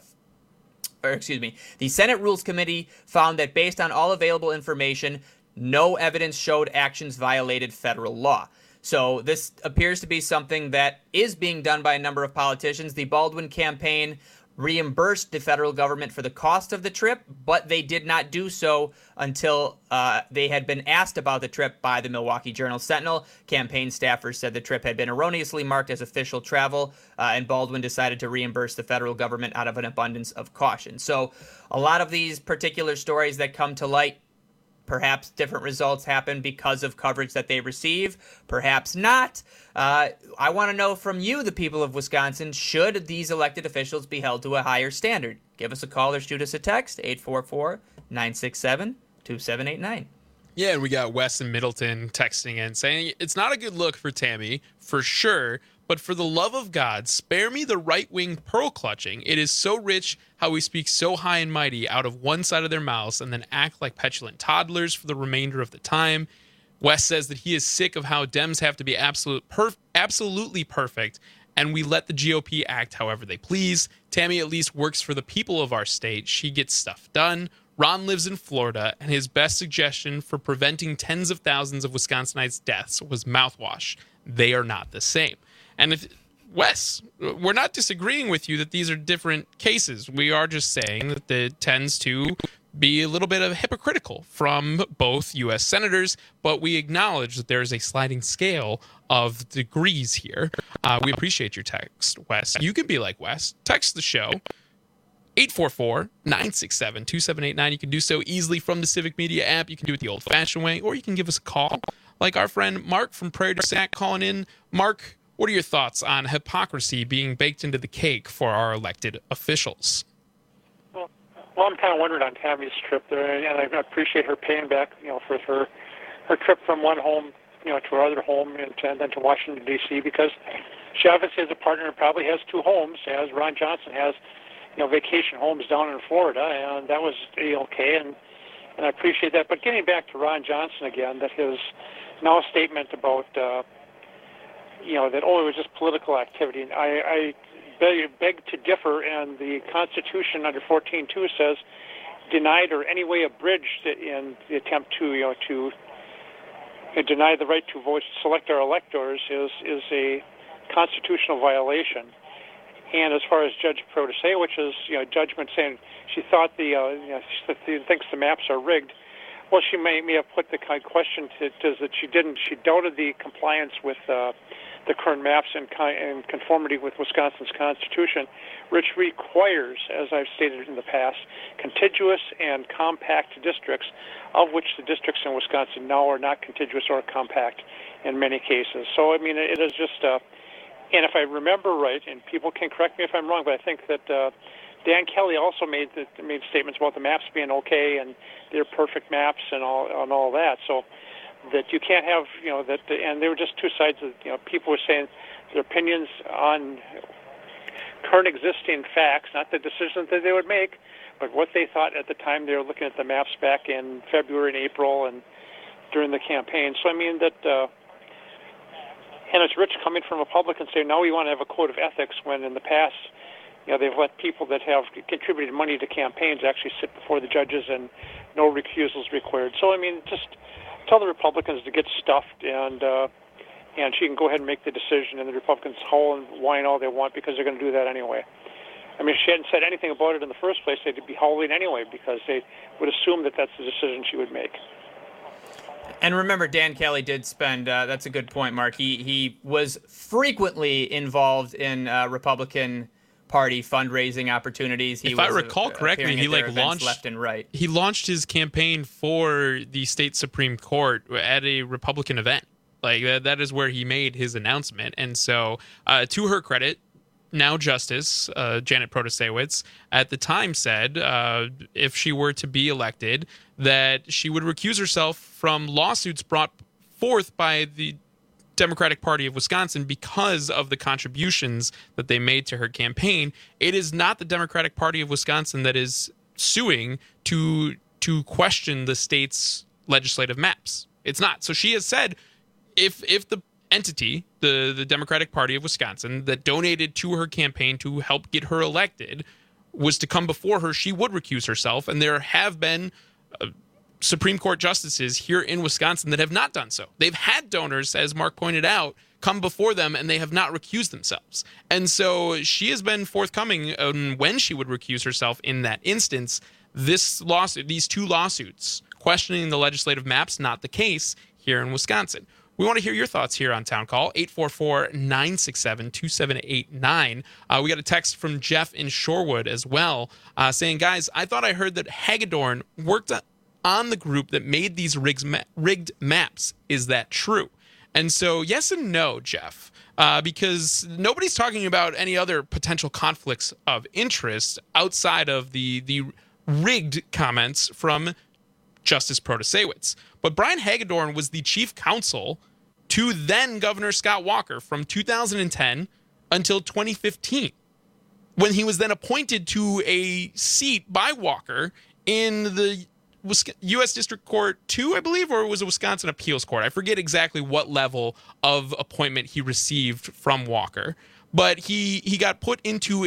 the Senate Rules Committee found that based on all available information, no evidence showed actions violated federal law. So this appears to be something that is being done by a number of politicians. The Baldwin campaign reimbursed the federal government for the cost of the trip, but they did not do so until they had been asked about the trip by the Milwaukee Journal-Sentinel. Campaign staffers said the trip had been erroneously marked as official travel, and Baldwin decided to reimburse the federal government out of an abundance of caution. So a lot of these particular stories that come to light, perhaps different results happen because of coverage that they receive, perhaps not. I want to know from you, the people of Wisconsin, should these elected officials be held to a higher standard? Give us a call or shoot us a text, 844-967-2789. Yeah, and we got Wes in Middleton texting in saying, it's not a good look for Tammy, for sure, but for the love of God, spare me the right-wing pearl clutching. It is so rich how we speak so high and mighty out of one side of their mouths and then act like petulant toddlers for the remainder of the time. Wes says that he is sick of how Dems have to be absolutely perfect, and we let the GOP act however they please. Tammy at least works for the people of our state. She gets stuff done. Ron lives in Florida, and his best suggestion for preventing tens of thousands of Wisconsinites' deaths was mouthwash. They are not the same. And if Wes, we're not disagreeing with you that these are different cases. We are just saying that it tends to be a little bit of hypocritical from both U.S. senators, but we acknowledge that there is a sliding scale of degrees here. We appreciate your text, Wes. You can be like Wes. Text the show, 844-967-2789. You can do so easily from the Civic Media app. You can do it the old-fashioned way, or you can give us a call, like our friend Mark from Prairie du Sac calling in. Mark, what are your thoughts on hypocrisy being baked into the cake for our elected officials? Well, I'm kind of wondering on Tammy's trip there, and I appreciate her paying back, for her trip from one home, to her other home, and then to Washington, D.C., because she obviously has a partner and probably has 2 homes, as Ron Johnson has, vacation homes down in Florida, and that was okay, and I appreciate that. But getting back to Ron Johnson again, that his now statement about that, it was just political activity. And I beg to differ, and the Constitution under 14.2 says denied or any way abridged in the attempt to deny the right to voice, select our electors is a constitutional violation. And as far as Judge Pro to say, which is judgment saying she thought she thinks the maps are rigged. Well, she may have put the question that she didn't. She doubted the compliance with the current maps in conformity with Wisconsin's Constitution, which requires, as I've stated in the past, contiguous and compact districts, of which the districts in Wisconsin now are not contiguous or compact in many cases. So, it is just, and if I remember right, and people can correct me if I'm wrong, but I think that Dan Kelly also made statements about the maps being okay and they're perfect maps and all that. So that you can't have, and there were just 2 sides of, people were saying their opinions on current existing facts, not the decisions that they would make, but what they thought at the time they were looking at the maps back in February and April and during the campaign. So, and it's rich coming from Republicans saying, now we want to have a code of ethics, when in the past, they've let people that have contributed money to campaigns actually sit before the judges and no recusals required. So, just tell the Republicans to get stuffed, and she can go ahead and make the decision, and the Republicans howl and whine all they want because they're going to do that anyway. I mean, if she hadn't said anything about it in the first place, they'd be howling anyway because they would assume that that's the decision she would make. And remember, Dan Kelly did spend, that's a good point, Mark, he was frequently involved in Republican Party fundraising opportunities. If I recall correctly, he launched left and right. He launched his campaign for the state Supreme Court at a Republican event. Like that is where he made his announcement. And so, to her credit, now Justice Janet Protasiewicz at the time said if she were to be elected, that she would recuse herself from lawsuits brought forth by the Democratic Party of Wisconsin because of the contributions that they made to her campaign. It is not the Democratic Party of Wisconsin that is suing to question the state's legislative maps. It's not. So she has said if the entity, the Democratic Party of Wisconsin, that donated to her campaign to help get her elected was to come before her, she would recuse herself. And there have been Supreme Court justices here in Wisconsin that have not done so. They've had donors, as Mark pointed out, come before them, and they have not recused themselves. And so she has been forthcoming on when she would recuse herself in that instance. This lawsuit, these two lawsuits, questioning the legislative maps, not the case here in Wisconsin. We want to hear your thoughts here on Town Call, 844-967-2789. We got a text from Jeff in Shorewood as well, saying, guys, I thought I heard that Hagedorn worked on the group that made these rigged maps. Is that true? And so yes and no, Jeff, because nobody's talking about any other potential conflicts of interest outside of the rigged comments from Justice Protasiewicz. But Brian Hagedorn was the chief counsel to then Governor Scott Walker from 2010 until 2015, when he was then appointed to a seat by Walker in the U.S. District Court 2, I believe, or it was a Wisconsin Appeals Court. I forget exactly what level of appointment he received from Walker. But he got put into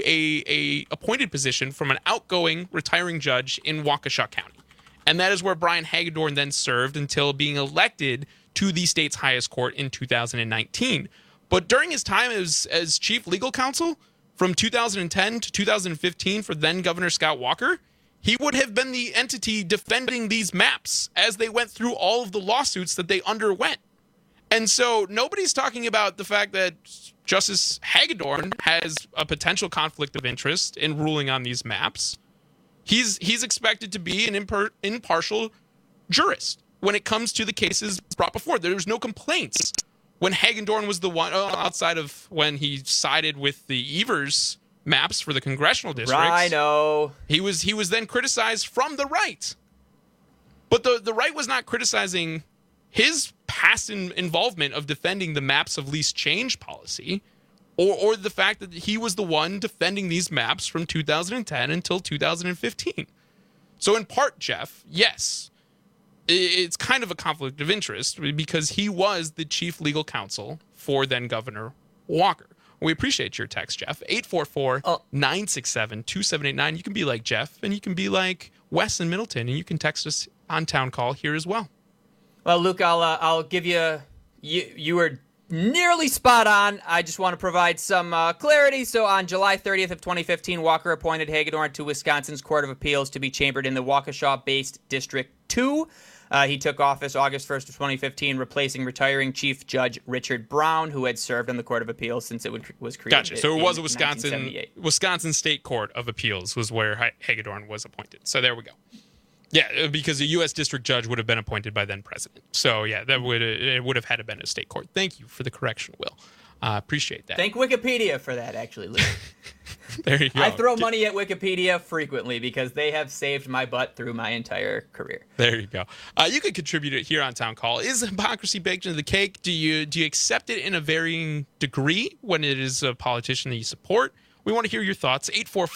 a appointed position from an outgoing retiring judge in Waukesha County. And that is where Brian Hagedorn then served until being elected to the state's highest court in 2019. But during his time as chief legal counsel from 2010 to 2015 for then Governor Scott Walker, he would have been the entity defending these maps as they went through all of the lawsuits that they underwent. And so nobody's talking about the fact that Justice Hagedorn has a potential conflict of interest in ruling on these maps. He's expected to be an impartial jurist when it comes to the cases brought before. There was no complaints when Hagedorn was the one, outside of when he sided with the Evers maps for the congressional districts. Rhino. He was then criticized from the right. But the right was not criticizing his past involvement of defending the maps of least change policy, or the fact that he was the one defending these maps from 2010 until 2015. So in part, Jeff, yes, it's kind of a conflict of interest because he was the chief legal counsel for then Governor Walker. We appreciate your text, Jeff. 844-967-2789. You can be like Jeff, and you can be like Wes in Middleton, and you can text us on Town Call here as well. Well, Luke, I'll give you were nearly spot on. I just want to provide some clarity. So on July 30th of 2015, Walker appointed Hagedorn to Wisconsin's Court of Appeals to be chambered in the Waukesha-based District 2. He took office August 1st of 2015, replacing retiring Chief Judge Richard Brown, who had served on the Court of Appeals since it was created. Gotcha. So it was a Wisconsin State Court of Appeals was where Hagedorn was appointed. So there we go. Yeah, because a U.S. district judge would have been appointed by then president. So yeah, it would have had to been a state court. Thank you for the correction, Will. Appreciate that. Thank Wikipedia for that, actually, Luke. There you go. I throw money at Wikipedia frequently because they have saved my butt through my entire career. There you go. You can contribute it here on Town Call. Is hypocrisy baked into the cake? Do you accept it in a varying degree when it is a politician that you support? We want to hear your thoughts.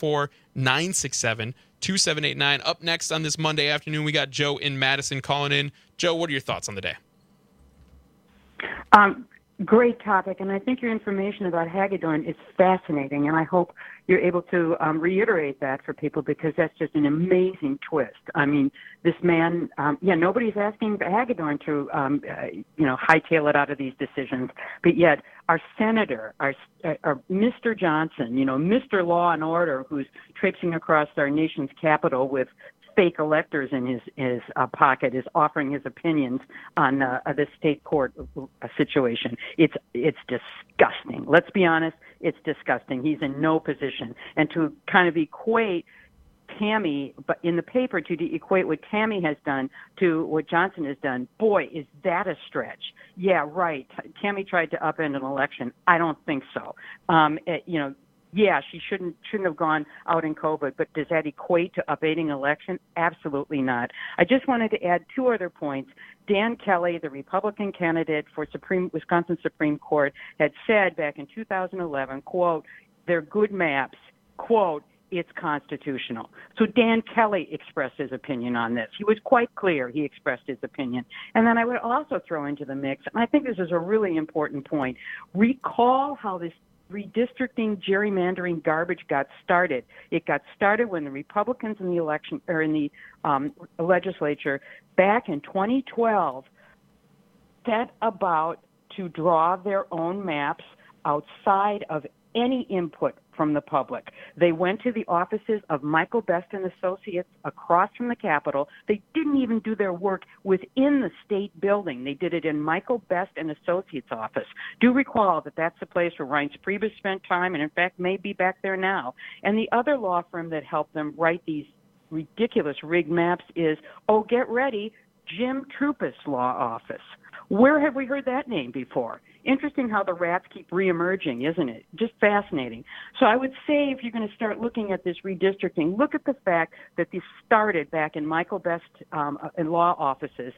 844-967-2789. Up next on this Monday afternoon, we got Joe in Madison calling in. Joe, what are your thoughts on the day? Great topic, and I think your information about Hagedorn is fascinating, and I hope you're able to reiterate that for people, because that's just an amazing twist. I mean, this man, nobody's asking Hagedorn to, hightail it out of these decisions, but yet our senator, our Mr. Johnson, Mr. Law and Order, who's traipsing across our nation's capital with fake electors in his pocket, is offering his opinions on the state court situation. It's disgusting. Let's be honest, it's disgusting. He's in no position. And to kind of equate Tammy, but in the paper, to equate what Tammy has done to what Johnson has done, boy, is that a stretch. Yeah, right. Tammy tried to upend an election. I don't think so. Yeah, she shouldn't have gone out in COVID, but does that equate to upending an election? Absolutely not. I just wanted to add two other points. Dan Kelly, the Republican candidate for Wisconsin Supreme Court, had said back in 2011, quote, "They're good maps," quote, "It's constitutional." So Dan Kelly expressed his opinion on this. He was quite clear. He expressed his opinion. And then I would also throw into the mix, and I think this is a really important point, recall how this redistricting, gerrymandering garbage got started. It got started when the Republicans in the election or in the legislature back in 2012 set about to draw their own maps outside of any input from the public. They went to the offices of Michael Best and Associates across from the Capitol. They didn't even do their work within the state building. They did it in Michael Best and Associates office. Do recall that that's the place where Reince Priebus spent time, and in fact may be back there now. And the other law firm that helped them write these ridiculous rigged maps is, oh, get ready, Jim Trupus Law Office. Where have we heard that name before? Interesting how the rats keep reemerging, isn't it? Just fascinating. So I would say if you're going to start looking at this redistricting, look at the fact that this started back in Michael Best in law offices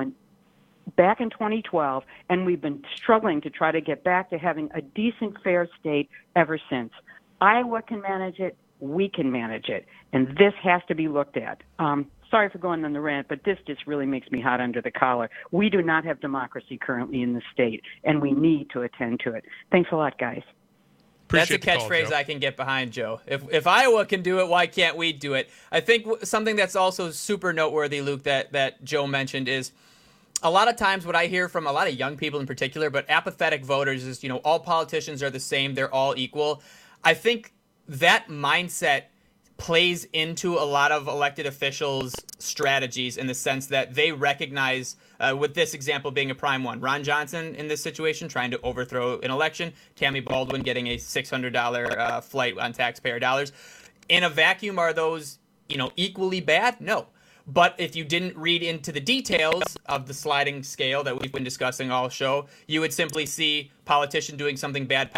back in 2012, and we've been struggling to try to get back to having a decent, fair state ever since. Iowa can manage it. We can manage it. And this has to be looked at. Sorry for going on the rant, but this just really makes me hot under the collar. We do not have democracy currently in the state, and we need to attend to it. Thanks a lot, guys. That's a catchphrase I can get behind, Joe. If Iowa can do it, why can't we do it? I think something that's also super noteworthy, Luke, that Joe mentioned is a lot of times what I hear from a lot of young people in particular, but apathetic voters is, all politicians are the same, they're all equal. I think that mindset plays into a lot of elected officials' strategies in the sense that they recognize, with this example being a prime one, Ron Johnson in this situation trying to overthrow an election, Tammy Baldwin getting a $600 flight on taxpayer dollars. In a vacuum, are those, equally bad? No. But if you didn't read into the details of the sliding scale that we've been discussing all show, you would simply see politician doing something bad,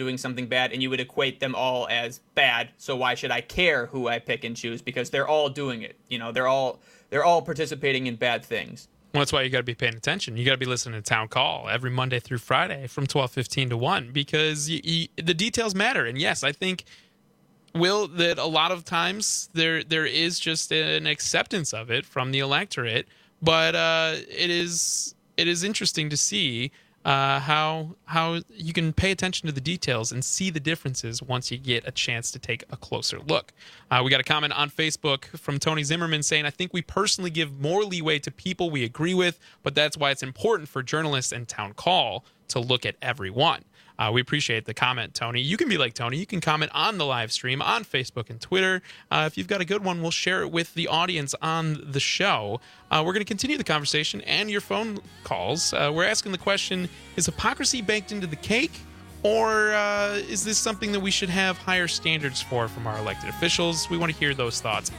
and you would equate them all as bad. So why should I care who I pick and choose? Because they're all doing it. They're all participating in bad things. Well, that's why you got to be paying attention. You got to be listening to Town Call every Monday through Friday from 12:15 to 1, because the details matter. And yes, I think, Will, that a lot of times there is just an acceptance of it from the electorate, but it is interesting to see how you can pay attention to the details and see the differences once you get a chance to take a closer look. We got a comment on Facebook from Tony Zimmerman saying, "I think we personally give more leeway to people we agree with, but that's why it's important for journalists and Town Call to look at everyone." We appreciate the comment, Tony. You can be like Tony. You can comment on the live stream on Facebook and Twitter. If you've got a good one, we'll share it with the audience on the show. We're going to continue the conversation and your phone calls. We're asking the question, is hypocrisy baked into the cake? Or is this something that we should have higher standards for from our elected officials? We want to hear those thoughts.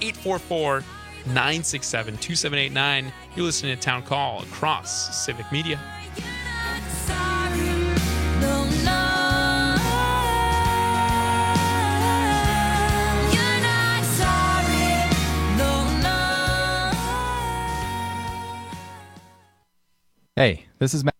844-967-2789. You're listening to Town Call across Civic Media. Hey, this is Matt.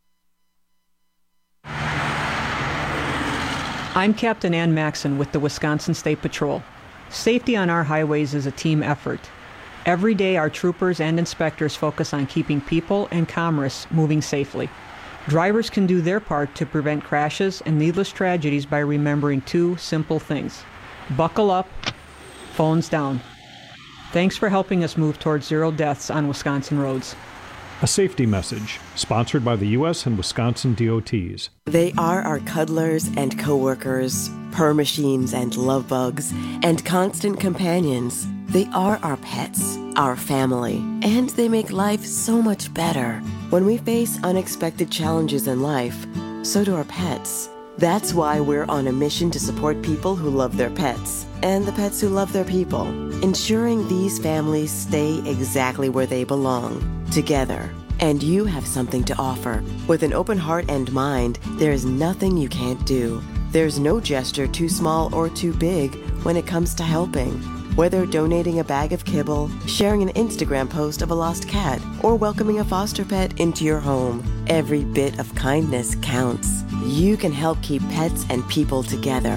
I'm Captain Ann Maxon with the Wisconsin State Patrol. Safety on our highways is a team effort. Every day, our troopers and inspectors focus on keeping people and commerce moving safely. Drivers can do their part to prevent crashes and needless tragedies by remembering 2 simple things. Buckle up, phones down. Thanks for helping us move towards 0 deaths on Wisconsin roads. A safety message sponsored by the U.S. and Wisconsin DOTs. They are our cuddlers and coworkers, purr machines and love bugs, and constant companions. They are our pets, our family, and they make life so much better. When we face unexpected challenges in life, so do our pets. That's why we're on a mission to support people who love their pets and the pets who love their people, ensuring these families stay exactly where they belong, together. And you have something to offer. With an open heart and mind, there is nothing you can't do. There's no gesture too small or too big when it comes to helping. Whether donating a bag of kibble, sharing an Instagram post of a lost cat, or welcoming a foster pet into your home, every bit of kindness counts. You can help keep pets and people together.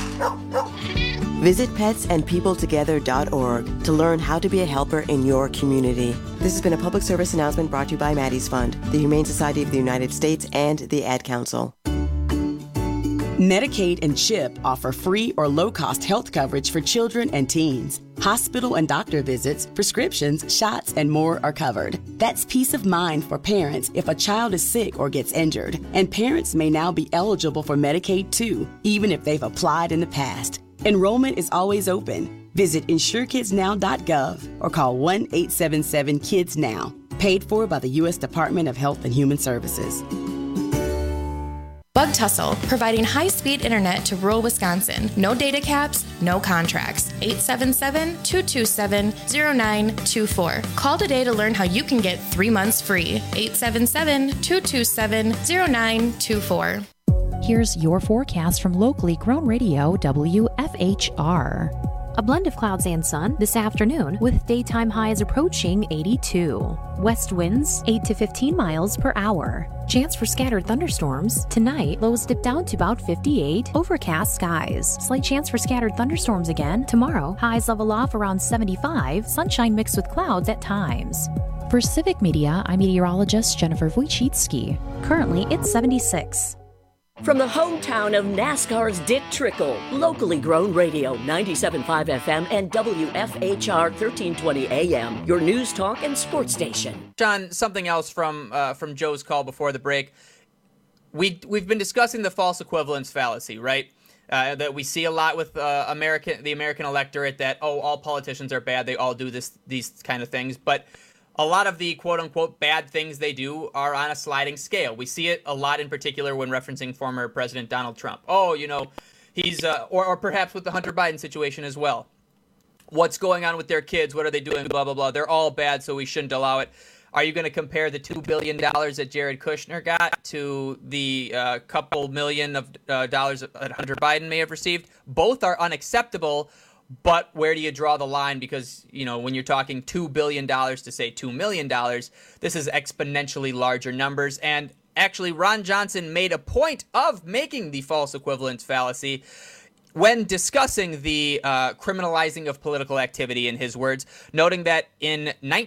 Visit petsandpeopletogether.org to learn how to be a helper in your community. This has been a public service announcement brought to you by Maddie's Fund, the Humane Society of the United States, and the Ad Council. Medicaid and CHIP offer free or low-cost health coverage for children and teens. Hospital and doctor visits, prescriptions, shots, and more are covered. That's peace of mind for parents if a child is sick or gets injured. And parents may now be eligible for Medicaid too, even if they've applied in the past. Enrollment is always open. Visit InsureKidsNow.gov or call 1-877-KIDS-NOW. Paid for by the U.S. Department of Health and Human Services. Bug Tussle, providing high-speed internet to rural Wisconsin. No data caps, no contracts. 877-227-0924. Call today to learn how you can get 3 months free. 877-227-0924. Here's your forecast from locally grown radio WFHR. A blend of clouds and sun this afternoon with daytime highs approaching 82. West winds 8 to 15 miles per hour. Chance for scattered thunderstorms. Tonight, lows dip down to about 58. Overcast skies. Slight chance for scattered thunderstorms again. Tomorrow, highs level off around 75. Sunshine mixed with clouds at times. For Civic Media, I'm meteorologist Jennifer Wojcicki. Currently, it's 76. From the hometown of NASCAR's Dick Trickle, locally grown radio, 97.5 FM and WFHR 1320 AM, your news, talk, and sports station. John, something else from Joe's call before the break. We've been discussing the false equivalence fallacy, right? That we see a lot with the American electorate, that, all politicians are bad, they all do these kind of things, but a lot of the quote-unquote bad things they do are on a sliding scale. We see it a lot in particular when referencing former President Donald Trump. He's or perhaps with the Hunter Biden situation as well. What's going on with their kids? What are they doing? Blah, blah, blah. They're all bad, so we shouldn't allow it. Are you going to compare the $2 billion that Jared Kushner got to the couple million of dollars that Hunter Biden may have received? Both are unacceptable. But where do you draw the line? Because, when you're talking $2 billion to say $2 million, this is exponentially larger numbers. And actually, Ron Johnson made a point of making the false equivalence fallacy when discussing the criminalizing of political activity, in his words, noting that in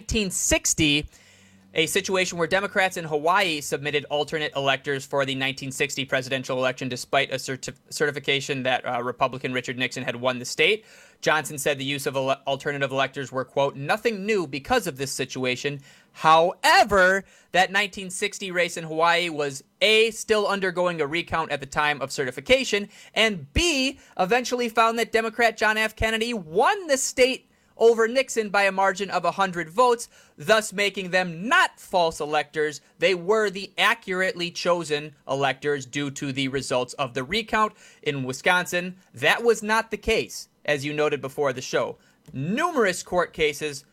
1960, a situation where Democrats in Hawaii submitted alternate electors for the 1960 presidential election despite a certification that Republican Richard Nixon had won the state. Johnson said the use of alternative electors were, quote, nothing new because of this situation. However, that 1960 race in Hawaii was A, still undergoing a recount at the time of certification, and B, eventually found that Democrat John F. Kennedy won the state over Nixon by a margin of 100 votes, thus making them not false electors. They were the accurately chosen electors due to the results of the recount. In Wisconsin, that was not the case, as you noted before the show. Numerous court cases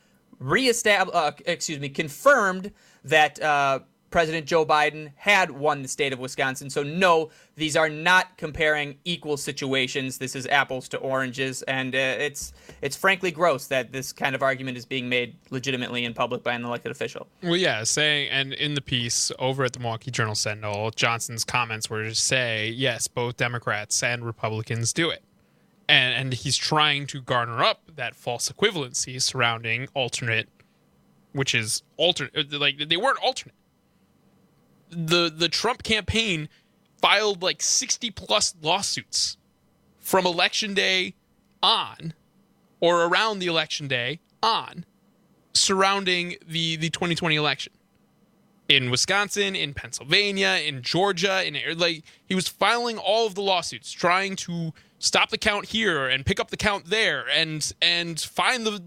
confirmed that President Joe Biden had won the state of Wisconsin. So no, these are not comparing equal situations. This is apples to oranges, and it's frankly gross that this kind of argument is being made legitimately in public by an elected official. Well, yeah, and in the piece over at the Milwaukee Journal-Sentinel, Johnson's comments were to say, yes, both Democrats and Republicans do it. And he's trying to garner up that false equivalency surrounding alternate, which is alternate, like they weren't alternate. the Trump campaign filed like 60 plus lawsuits from election day on, or around the election day on, surrounding the 2020 election. In Wisconsin, in Pennsylvania, in Georgia, he was filing all of the lawsuits, trying to stop the count here and pick up the count there and find the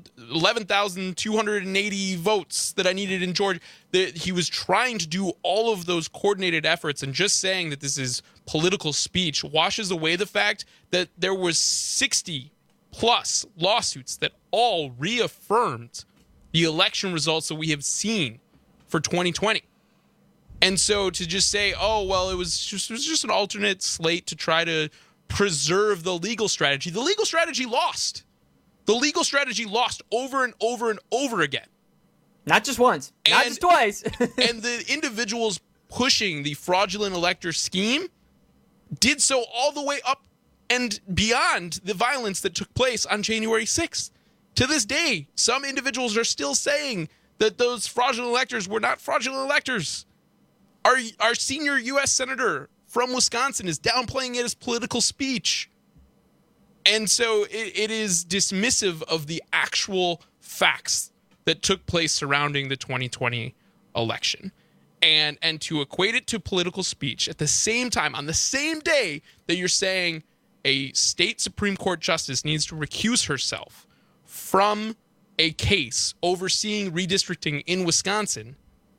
11,280 votes that I needed in Georgia. He was trying to do all of those coordinated efforts, and just saying that this is political speech washes away the fact that there was 60 plus lawsuits that all reaffirmed the election results that we have seen for 2020. And so to just say, oh, well, it was just an alternate slate to try to preserve the legal strategy. The legal strategy lost. The legal strategy lost over and over and over again. Not just once, not just twice. And the individuals pushing the fraudulent elector scheme did so all the way up and beyond the violence that took place on January 6th. To this day, some individuals are still saying that those fraudulent electors were not fraudulent electors. Our senior U.S. Senator from Wisconsin is downplaying it as political speech. And so it is dismissive of the actual facts that took place surrounding the 2020 election. And to equate it to political speech at the same time, on the same day that you're saying a state Supreme Court justice needs to recuse herself from a case overseeing redistricting in Wisconsin,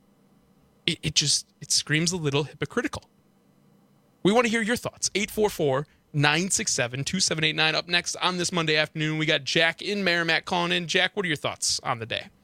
it screams a little hypocritical. We want to hear your thoughts. 844-967-2789. Up next on this Monday afternoon, we got Jack in Merrimack calling in. Jack, what are your thoughts on the day?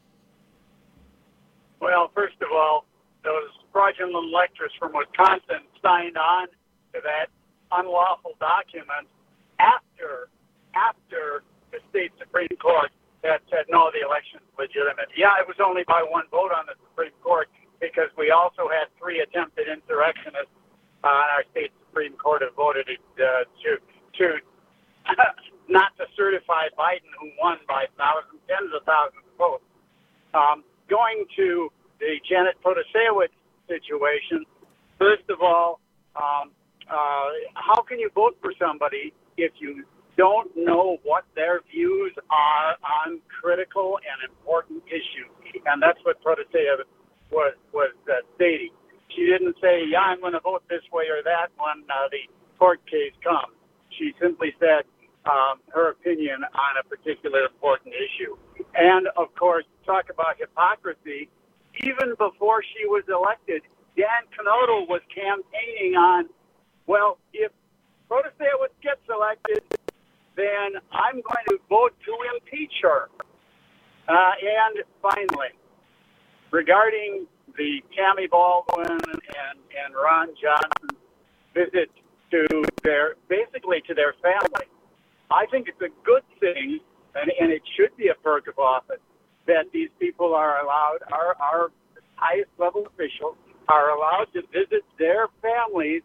Well, first of all, those fraudulent electors from Wisconsin signed on to that unlawful document after the state Supreme Court had said, no, the election's legitimate. Yeah, it was only by one vote on the Supreme Court, because we also had 3 attempted insurrectionists on our state Supreme Court have voted to not to certify Biden, who won by tens of thousands of votes. Going to the Janet Protasewicz situation, first of all, how can you vote for somebody if you don't know what their views are on critical and important issues? And that's what Protasewicz was stating. She didn't say, yeah, I'm going to vote this way or that when the court case comes. She simply said her opinion on a particular important issue. And, of course, talk about hypocrisy. Even before she was elected, Dan Knodel was campaigning on, well, if Protasewicz gets elected, then I'm going to vote to impeach her. And finally, regarding the Tammy Baldwin and Ron Johnson visit to their family, I think it's a good thing, and it should be a perk of office, that these people are allowed, our highest level officials are allowed to visit their families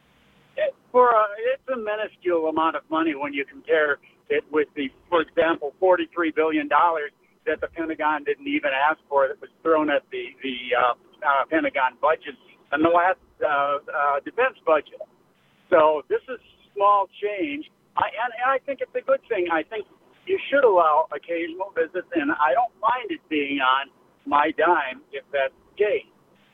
it's a minuscule amount of money when you compare it with for example, $43 billion that the Pentagon didn't even ask for, that was thrown at the Pentagon budget and the last defense budget. So this is small change, and I think it's a good thing. I think you should allow occasional visits, and I don't mind it being on my dime if that's the case.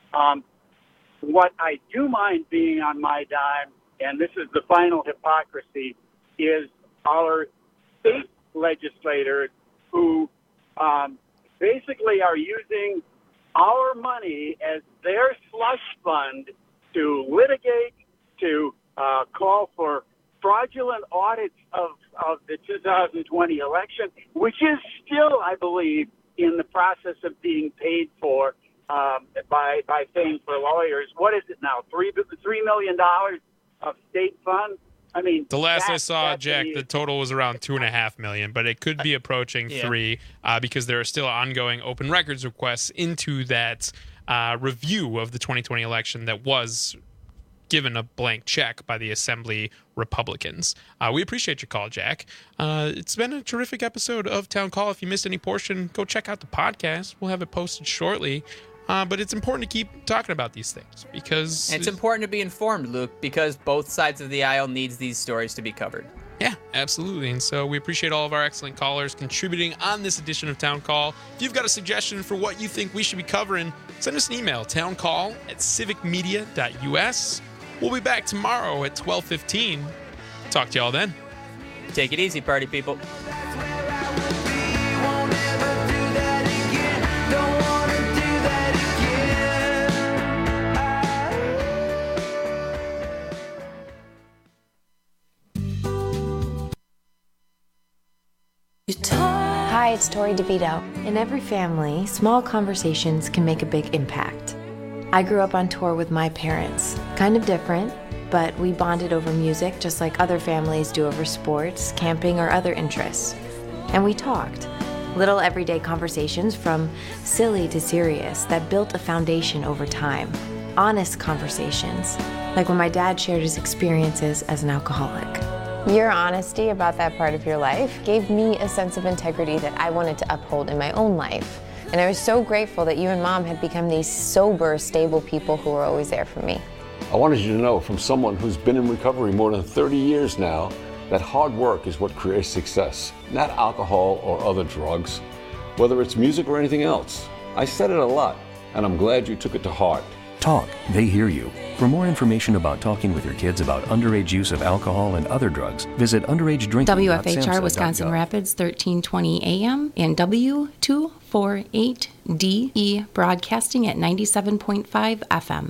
What I do mind being on my dime, and this is the final hypocrisy, is our state legislators who basically are using our money as their slush fund to litigate, to call for fraudulent audits of the 2020 election, which is still, I believe, in the process of being paid for by paying for lawyers. What is it now? $3 million of state funds? I mean, the last I saw, Jack, the total was around $2.5 million, but it could be approaching $3 because there are still ongoing open records requests into that review of the 2020 election that was given a blank check by the Assembly Republicans. We appreciate your call, Jack. It's been a terrific episode of Town Call. If you missed any portion, go check out the podcast. We'll have it posted shortly. But it's important to keep talking about these things because... And it's important to be informed, Luke, because both sides of the aisle needs these stories to be covered. Yeah, absolutely. And so we appreciate all of our excellent callers contributing on this edition of Town Call. If you've got a suggestion for what you think we should be covering, send us an email, towncall@civicmedia.us. We'll be back tomorrow at 12:15. Talk to y'all then. Take it easy, party people. Hi, it's Tori DeVito. In every family, small conversations can make a big impact. I grew up on tour with my parents. Kind of different, but we bonded over music just like other families do over sports, camping, or other interests. And we talked. Little everyday conversations from silly to serious that built a foundation over time. Honest conversations, like when my dad shared his experiences as an alcoholic. Your honesty about that part of your life gave me a sense of integrity that I wanted to uphold in my own life. And I was so grateful that you and Mom had become these sober, stable people who were always there for me. I wanted you to know from someone who's been in recovery more than 30 years now that hard work is what creates success, not alcohol or other drugs, whether it's music or anything else. I said it a lot, and I'm glad you took it to heart. Talk, they hear you. For more information about talking with your kids about underage use of alcohol and other drugs, visit underagedrinking.samhsa.gov. WFHR Wisconsin Rapids 1320 AM and W248DE broadcasting at 97.5 FM.